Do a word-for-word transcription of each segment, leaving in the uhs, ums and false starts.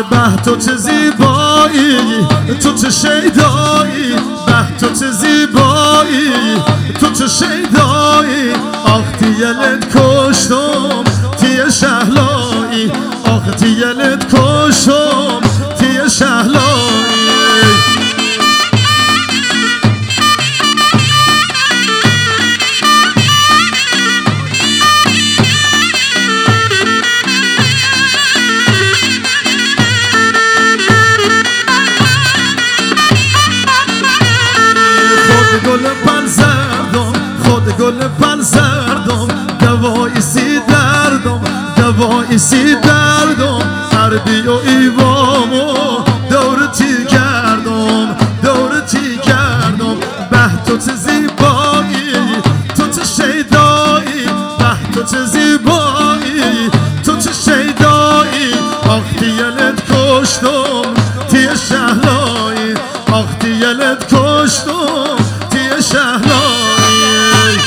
به تو چه زیبایی، تو چه شیدایی، به تو چه زیبایی، تو چه شیدایی. آخ تیلت کشتم تیه شهلایی، آخ تیلت کشتم تیه شهلایی. گل پل زردم، خود گل پل زردم، دوایی سی دردم، دوایی سی دردم. عربی و ایوامو دورتی کردم، دورتی کردم. به تو چه زیبایی، تو چه شیدایی، به تو چه زیبایی، تو چه شیدایی. آخ تیلت کشتم تیه شهلایی، آخ تیلت کشتم شهلایی.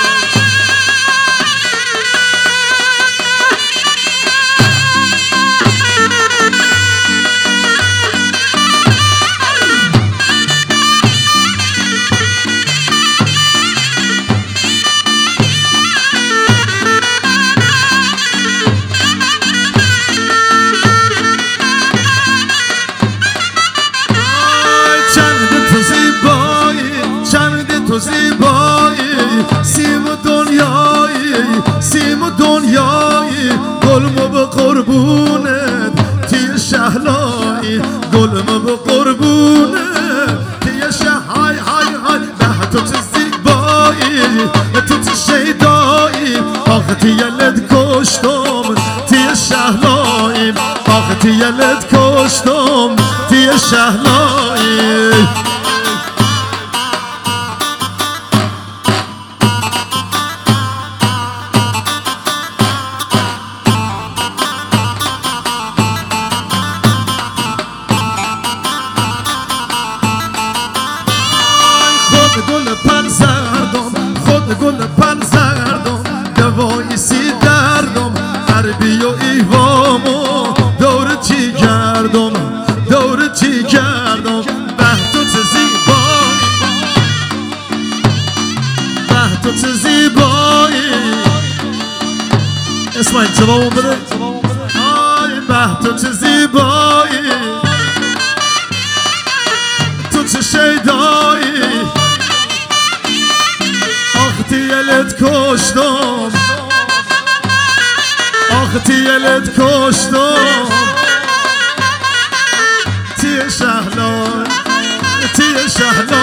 تو زیبایی، سیم و دنیایی، سیم و دنیایی. گلمو به قربونت تیه شهلایی، گلمو به قربونت تیه شهلایی. های های به تو چه زیبایی، تو چه شیدایی. آخ تیلت کشتم تیه شهلایی، آخ تیلت کشتم تیه شهلایی. گل پل زردم، خود گل پل زردم، دوایی سی دردم. عربی و ایوامو دورتی کردم، دورتی کردم. به تو چه زیبایی، به تو چه زیبایی. اسماعیل جوابمون بده. آی به تو چه زیبایی، تو چه شیدایی. تیلت کشتم، آخ تیلت کشتم تیه شهلای، تیه شهلای.